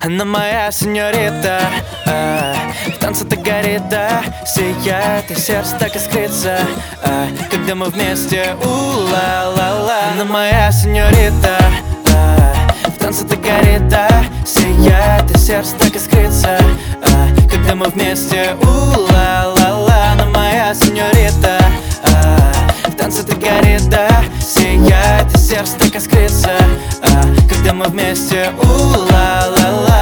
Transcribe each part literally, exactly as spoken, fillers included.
Она моя сеньорита, а, в танце так горит, да, сияет, и сердце так искрится, а, когда мы вместе, у-ла-ла-ла. Она моя сеньорита, а, в танце так горит, да, сияет, и сердце так искрится, а, когда мы вместе, у-ла-ла-ла. Она моя сеньорита, а, в танце так горит, да, сияет, и сердце так искрится, а, когда мы вместе, у-ла-ла-ла.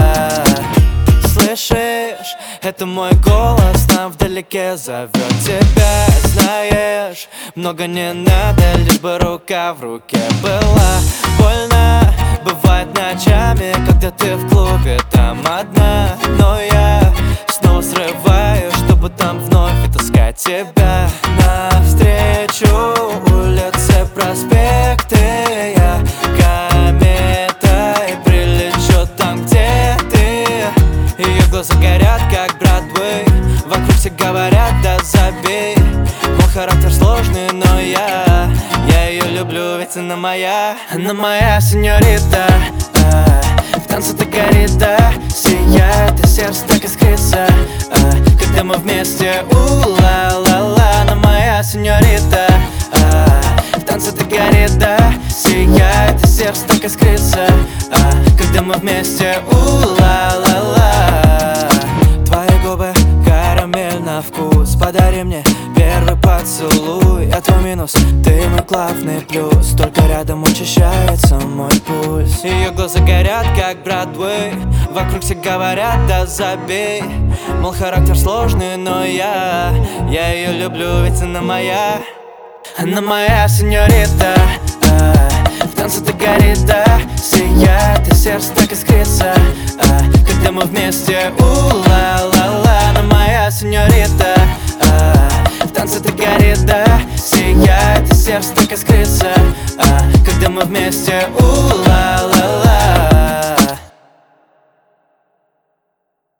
Слышишь, это мой голос там вдалеке зовет тебя. Знаешь, много не надо, лишь бы рука в руке была. Больно бывает ночами, когда ты в клубе там одна, но я снова срываю, чтобы там вновь таскать тебя навстречу. Улицы, проспекты, я кометой прилечу там, где ты. Ее глаза горят, как Бродвей, вокруг все говорят, да забей. Мой характер сложный, но я, я ее люблю, ведь она моя. Она моя сеньорита, а, в танце так горит, да, сияет, и сердце так искрится, а, когда мы вместе, у-ла-ла-ла. Она моя сеньорита, а, в танце так горит, да, сияет, и сердце так искрится, а, когда мы вместе, у-ла-ла-ла. Твои губы карамель на вкус, подари мне первый поцелуй. Я твой минус, ты мой главный плюс, только рядом учащается мой пульс. Ее глаза горят, как Бродвей, вокруг все говорят, да забей. Мол, характер сложный, но я, я ее люблю, ведь она моя. Она моя сеньорита, а, в танце так горит, да, сияет, и сердце так искрится, а, когда мы вместе, у-ла-ла-ла. Она моя сеньорита, а, в танце так горит, да, сияет, и сердце так искрится, а, когда мы вместе, у-ла-ла-ла.